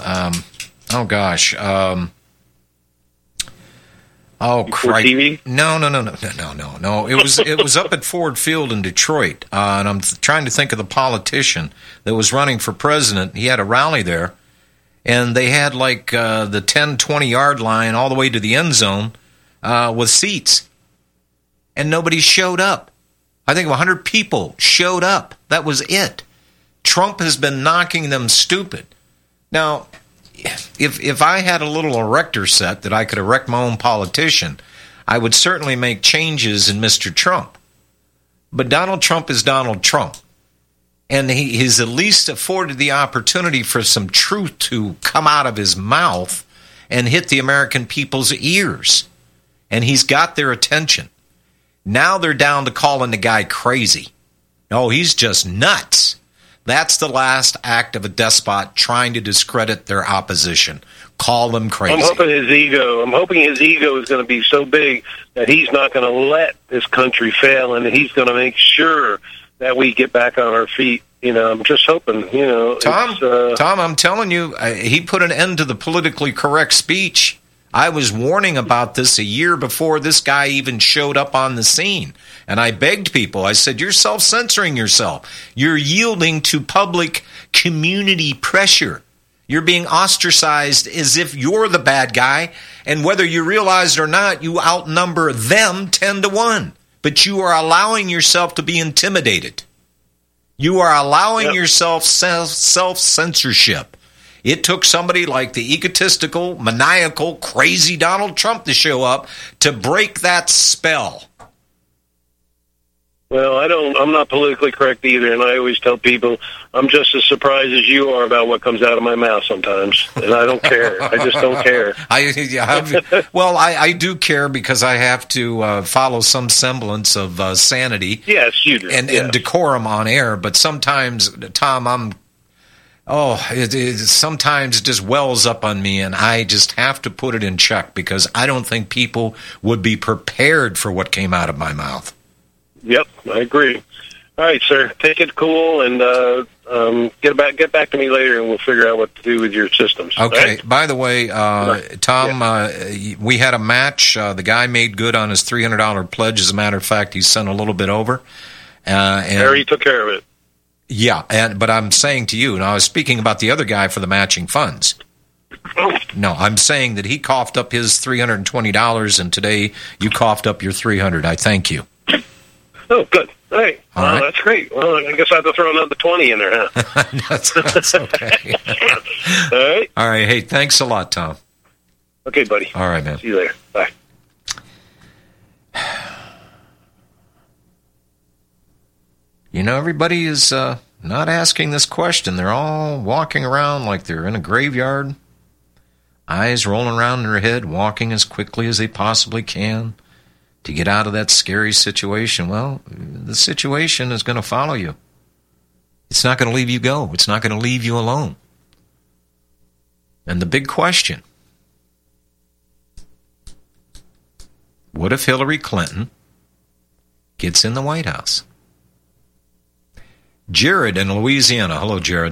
Oh, Christ. TV? No. It was up at Ford Field in Detroit, and I'm trying to think of the politician that was running for president. He had a rally there, and they had like the 10, 20-yard line all the way to the end zone with seats, and nobody showed up. I think 100 people showed up. That was it. Trump has been knocking them stupid. Now, if I had a little erector set that I could erect my own politician, I would certainly make changes in Mr. Trump. But Donald Trump is Donald Trump. And he's at least afforded the opportunity for some truth to come out of his mouth and hit the American people's ears. And he's got their attention. Now they're down to calling the guy crazy. Oh, he's just nuts. That's the last act of a despot trying to discredit their opposition. Call them crazy. I'm hoping his ego is going to be so big that he's not going to let this country fail, and that he's going to make sure that we get back on our feet. I'm just hoping. Tom, I'm telling you, he put an end to the politically correct speech. I was warning about this a year before this guy even showed up on the scene. And I begged people, I said, you're self-censoring yourself. You're yielding to public community pressure. You're being ostracized as if you're the bad guy. And whether you realize it or not, you outnumber them 10-1. But you are allowing yourself to be intimidated. You are allowing yourself self-censorship. It took somebody like the egotistical, maniacal, crazy Donald Trump to show up to break that spell. Well, I'm not politically correct either, and I always tell people I'm just as surprised as you are about what comes out of my mouth sometimes, and I don't care. I just don't care. I do care because I have to follow some semblance of sanity. Yes, you do. And decorum on air, but sometimes, Tom, sometimes it just wells up on me, and I just have to put it in check because I don't think people would be prepared for what came out of my mouth. Yep, I agree. All right, sir. Take it cool, and get back to me later, and we'll figure out what to do with your systems. Okay. Right? By the way, Tom, we had a match. The guy made good on his $300 pledge. As a matter of fact, he sent a little bit over. Harry took care of it. Yeah, but I'm saying to you, and I was speaking about the other guy for the matching funds. No, I'm saying that he coughed up his $320, and today you coughed up your $300. I thank you. Oh, good. All right. That's great. Well, I guess I have to throw another 20 in there, huh? That's okay. All right. All right. Hey, thanks a lot, Tom. Okay, buddy. All right, man. See you later. Bye. Everybody is not asking this question. They're all walking around like they're in a graveyard, eyes rolling around in their head, walking as quickly as they possibly can to get out of that scary situation. Well, the situation is going to follow you. It's not going to leave you go. It's not going to leave you alone. And the big question, what if Hillary Clinton gets in the White House? Jared in Louisiana. Hello, Jared.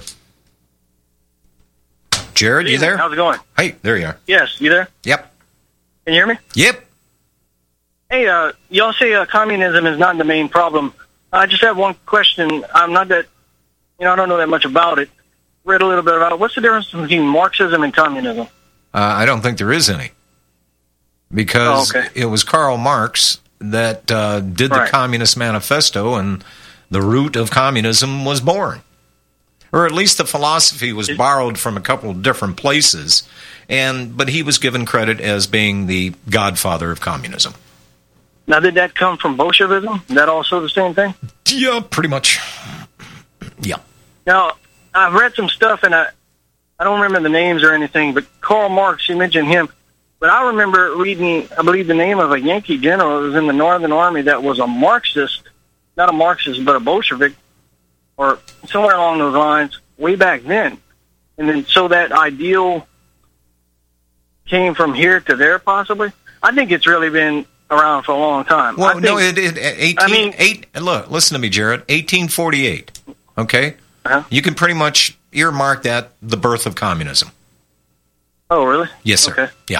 Jared, you there? How's it going? Hey, there you are. Yes, you there? Yep. Can you hear me? Yep. Hey, y'all say communism is not the main problem. I just have one question. I'm not that, I don't know that much about it. Read a little bit about it. What's the difference between Marxism and communism? I don't think there is any. Because it was Karl Marx that did the Communist Manifesto, and the root of communism was born. Or at least the philosophy was borrowed from a couple of different places, but he was given credit as being the godfather of communism. Now, did that come from Bolshevism? Is that also the same thing? Yeah, pretty much. Yeah. Now, I've read some stuff, and I don't remember the names or anything, but Karl Marx, you mentioned him. But I remember reading, I believe, the name of a Yankee general that was in the Northern Army that was a Marxist, not a Marxist, but a Bolshevik, or somewhere along those lines, way back then. And then so that ideal came from here to there, possibly? I think it's really been around for a long time. Well, no, look, listen to me, Jared. 1848, okay? You can pretty much earmark that the birth of communism. Oh, really? Yes, sir. Okay. Yeah.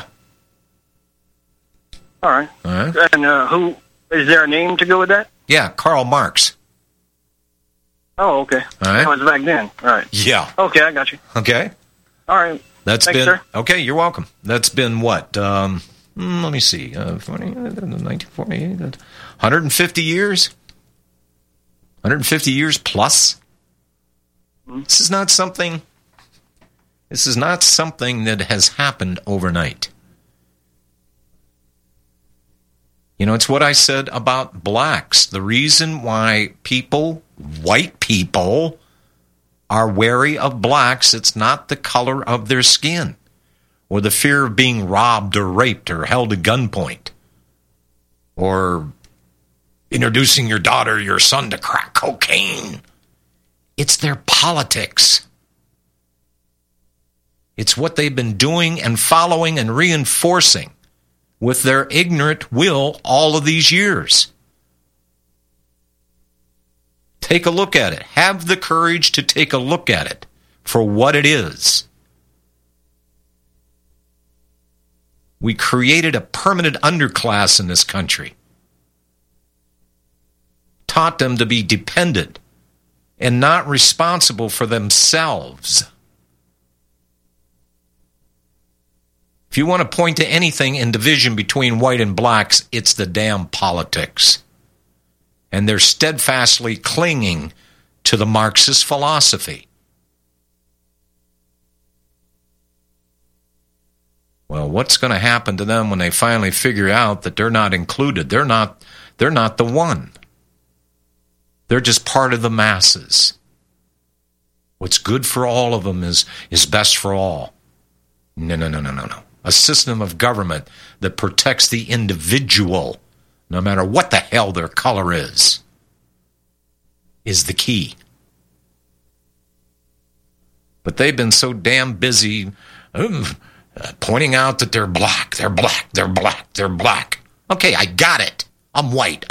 All right. And who, is there a name to go with that? Yeah, Karl Marx. Oh, okay. All right. That was back then. All right. Yeah. Okay, I got you. Okay. All right. Thanks, sir. Okay, you're welcome. That's been what? Let me see. 1948. 150 years? 150 years plus? This is not something that has happened overnight. It's what I said about blacks. The reason why white people, are wary of blacks, it's not the color of their skin or the fear of being robbed or raped or held at gunpoint or introducing your daughter or your son to crack cocaine. It's their politics. It's what they've been doing and following and reinforcing with their ignorant will all of these years. Take a look at it. Have the courage to take a look at it for what it is. We created a permanent underclass in this country. Taught them to be dependent and not responsible for themselves. If you want to point to anything in division between white and blacks, it's the damn politics. And they're steadfastly clinging to the Marxist philosophy. Well, what's going to happen to them when they finally figure out that they're not included? They're not the one. They're just part of the masses. What's good for all of them is best for all. No. A system of government that protects the individual, no matter what the hell their color is the key. But they've been so damn busy pointing out that they're black. Okay, I got it. I'm white.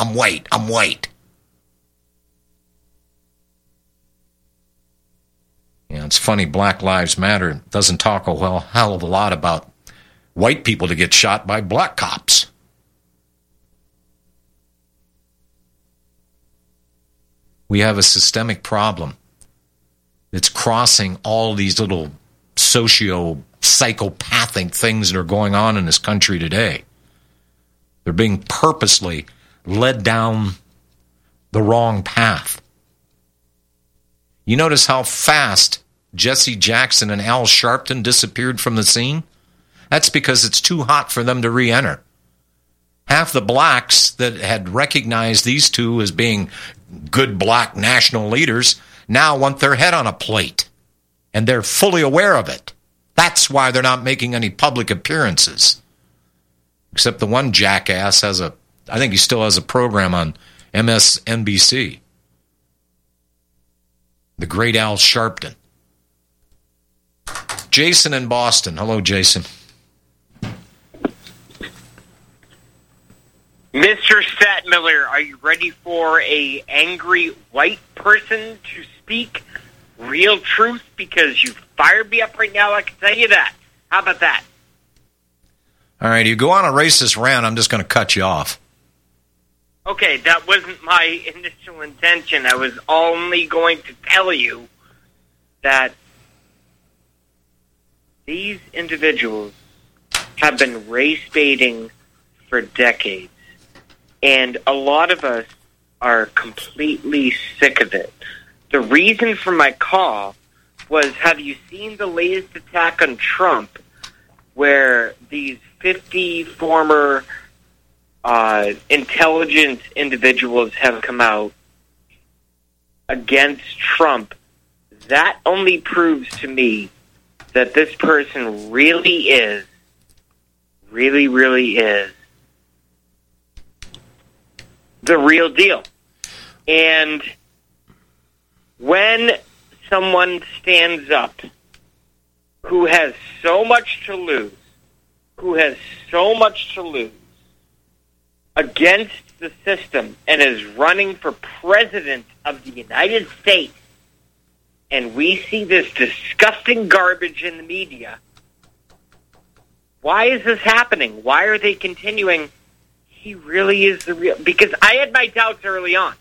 It's funny, Black Lives Matter doesn't talk a hell of a lot about white people to get shot by black cops. We have a systemic problem that's crossing all these little psychopathic things that are going on in this country today. They're being purposely led down the wrong path. You notice how fast Jesse Jackson and Al Sharpton disappeared from the scene? That's because it's too hot for them to re-enter. Half the blacks that had recognized these two as being good black national leaders now want their head on a plate. And they're fully aware of it. That's why they're not making any public appearances. Except the one jackass I think he still has a program on MSNBC. The great Al Sharpton. Jason in Boston. Hello, Jason. Mr. Statmiller, are you ready for a angry white person to speak real truth? Because you fired me up right now, I can tell you that. How about that? All right, you go on a racist rant, I'm just going to cut you off. Okay, that wasn't my initial intention. I was only going to tell you that these individuals have been race-baiting for decades. And a lot of us are completely sick of it. The reason for my call was, have you seen the latest attack on Trump, where these 50 former intelligence individuals have come out against Trump? That only proves to me that this person really is, really is the real deal. And when someone stands up who has so much to lose, against the system and is running for president of the United States, and we see this disgusting garbage in the media, why is this happening? Why are they continuing? He really is the real... Because I had my doubts early on.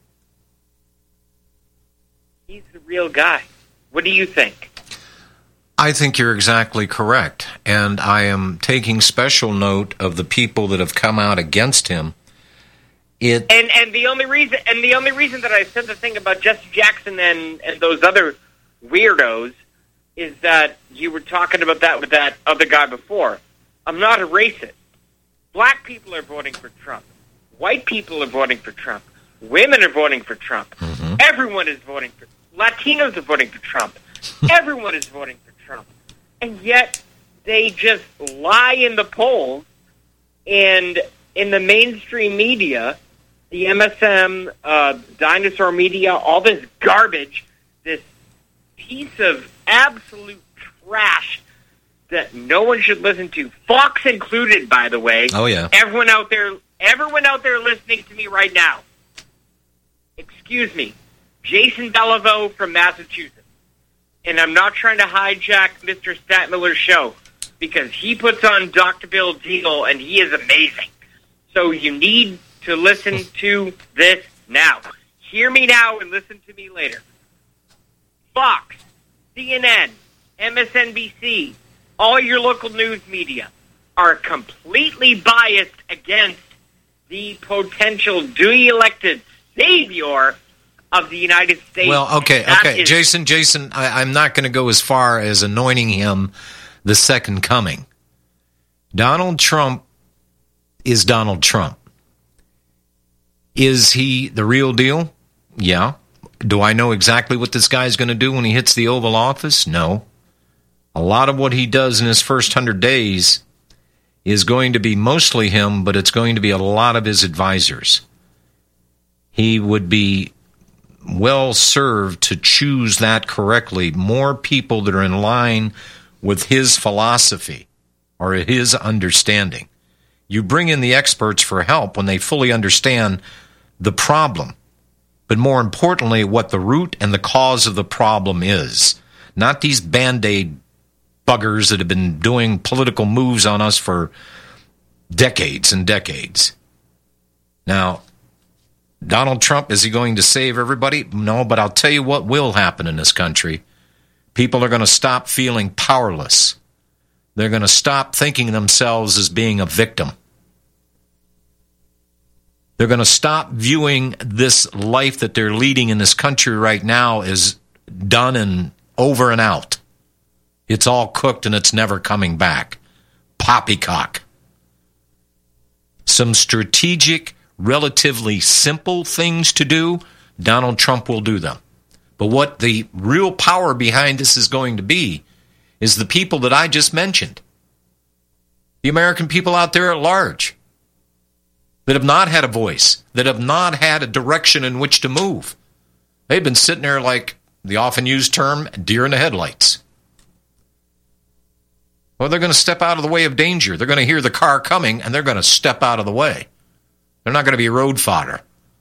He's the real guy. What do you think? I think you're exactly correct, and I am taking special note of the people that have come out against him. And the only reason that I said the thing about Jesse Jackson and those other weirdos is that you were talking about that with that other guy before. I'm not a racist. Black people are voting for Trump. White people are voting for Trump. Women are voting for Trump. Mm-hmm. Everyone is voting for... Latinos are voting for Trump. Everyone is voting for Trump. And yet, they just lie in the polls, and in the mainstream media, the MSM, dinosaur media, all this garbage, this piece of absolute trash that no one should listen to, Fox included, by the way. Oh, yeah. Everyone out there listening to me right now, excuse me, Jason Beliveau from Massachusetts. And I'm not trying to hijack Mr. Statmiller's show, because he puts on Dr. Bill Deagle, and he is amazing. So you need to listen to this now. Hear me now and listen to me later. Fox, CNN, MSNBC, all your local news media are completely biased against the potential duly elected savior of the United States. Well, okay. Jason, I'm not going to go as far as anointing him the second coming. Donald Trump is Donald Trump. Is he the real deal? Yeah. Do I know exactly what this guy's going to do when he hits the Oval Office? No. A lot of what he does in his first 100 days is going to be mostly him, but it's going to be a lot of his advisors. He would be well served to choose that correctly. More people that are in line with his philosophy or his understanding. You bring in the experts for help when they fully understand the problem, but more importantly, what the root and the cause of the problem is. Not these Band-Aid buggers that have been doing political moves on us for decades and decades. Now, Donald Trump, is he going to save everybody? No, but I'll tell you what will happen in this country. People are going to stop feeling powerless. They're going to stop thinking of themselves as being a victim. They're going to stop viewing this life that they're leading in this country right now as done and over and out. It's all cooked and it's never coming back. Poppycock. Some strategic, relatively simple things to do, Donald Trump will do them. But what the real power behind this is going to be is the people that I just mentioned. The American people out there at large that have not had a voice, that have not had a direction in which to move. They've been sitting there like the often used term, deer in the headlights. Well, they're going to step out of the way of danger. They're going to hear the car coming, and they're going to step out of the way. They're not going to be road fodder.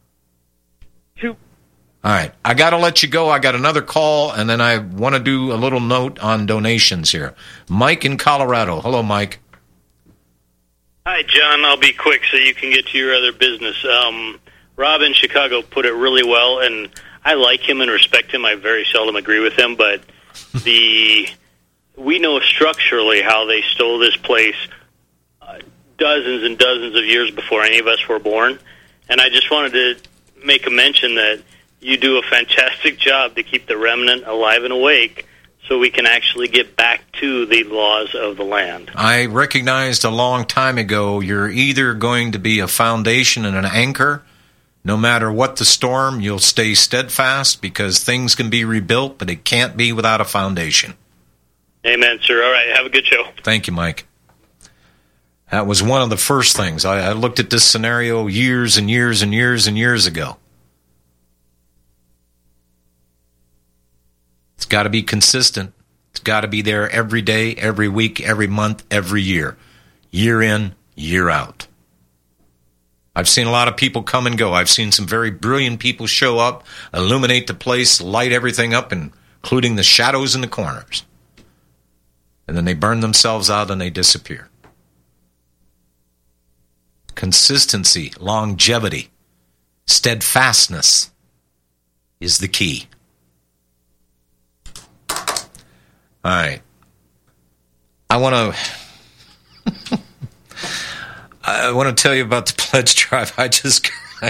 All right, I got to let you go. I got another call, and then I want to do a little note on donations here. Mike in Colorado. Hello, Mike. Hi, John. I'll be quick so you can get to your other business. Rob in Chicago put it really well, and I like him and respect him. I very seldom agree with him, but we know structurally how they stole this place dozens and dozens of years before any of us were born, and I just wanted to make a mention that you do a fantastic job to keep the remnant alive and awake so we can actually get back to the laws of the land. I recognized a long time ago you're either going to be a foundation and an anchor. No matter what the storm, you'll stay steadfast because things can be rebuilt, but it can't be without a foundation. Amen, sir. All right, have a good show. Thank you, Mike. That was one of the first things. I looked at this scenario years and years and years and years ago. It's got to be consistent. It's got to be there every day, every week, every month, every year. Year in, year out. I've seen a lot of people come and go. I've seen some very brilliant people show up, illuminate the place, light everything up, including the shadows in the corners. And then they burn themselves out and they disappear. Consistency, longevity, steadfastness is the key. All right. I want to tell you about the pledge drive. I just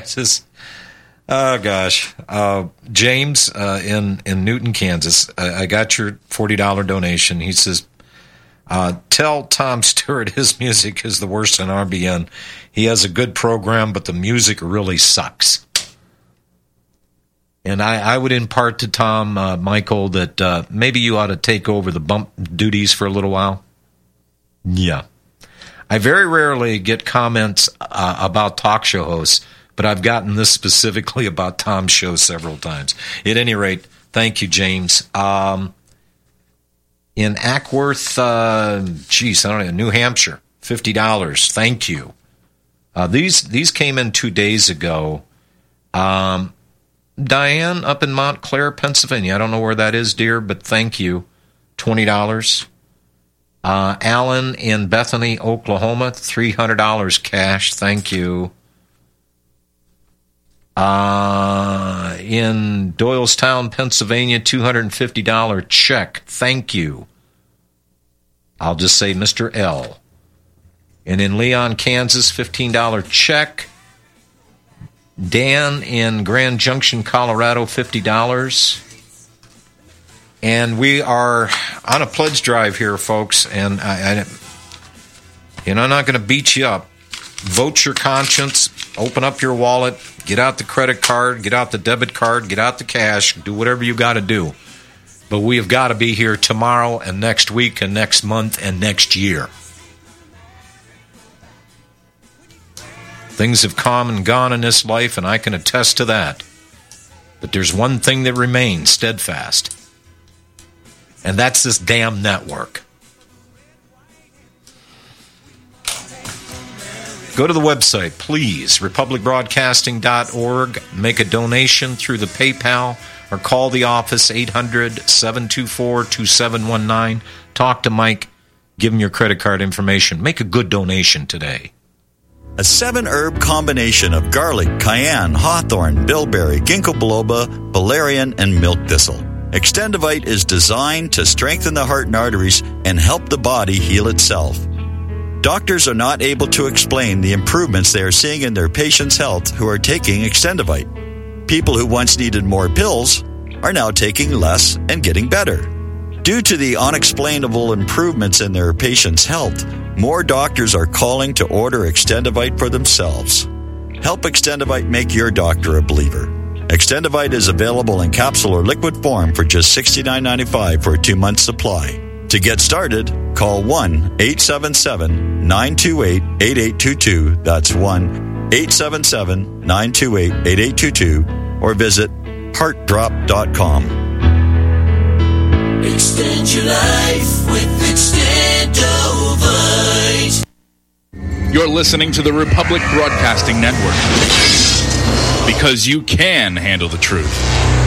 oh gosh. James in Newton, Kansas. I got your $40 donation. He says, tell Tom Stewart his music is the worst on RBN. He has a good program, but the music really sucks. And I would impart to Tom, Michael, that maybe you ought to take over the bump duties for a little while. Yeah. I very rarely get comments about talk show hosts, but I've gotten this specifically about Tom's show several times. At any rate, thank you, James. In Ackworth, New Hampshire, $50. Thank you. These came in 2 days ago. Diane up in Montclair, Pennsylvania. I don't know where that is, dear, but thank you. $20. Alan in Bethany, Oklahoma, $300 cash. Thank you. In Doylestown, Pennsylvania, $250 check. Thank you. I'll just say Mr. L. And in Leon, Kansas, $15 check. Dan in Grand Junction, Colorado, $50. And we are on a pledge drive here, folks. And I'm not going to beat you up. Vote your conscience. Open up your wallet. Get out the credit card. Get out the debit card. Get out the cash. Do whatever you got to do. But we have got to be here tomorrow and next week and next month and next year. Things have come and gone in this life, and I can attest to that. But there's one thing that remains steadfast, and that's this damn network. Go to the website, please, republicbroadcasting.org. Make a donation through the PayPal or call the office, 800-724-2719. Talk to Mike. Give him your credit card information. Make a good donation today. A 7-herb combination of garlic, cayenne, hawthorn, bilberry, ginkgo biloba, valerian, and milk thistle. Extendivite is designed to strengthen the heart and arteries and help the body heal itself. Doctors are not able to explain the improvements they are seeing in their patients' health who are taking Extendivite. People who once needed more pills are now taking less and getting better. Due to the unexplainable improvements in their patients' health, more doctors are calling to order Extendivite for themselves. Help Extendivite make your doctor a believer. Extendivite is available in capsule or liquid form for just $69.95 for a 2-month supply. To get started, call 1-877-928-8822. That's 1-877-928-8822. Or visit heartdrop.com. Extend your life with Extendivite. You're listening to the Republic Broadcasting Network. Because you can handle the truth.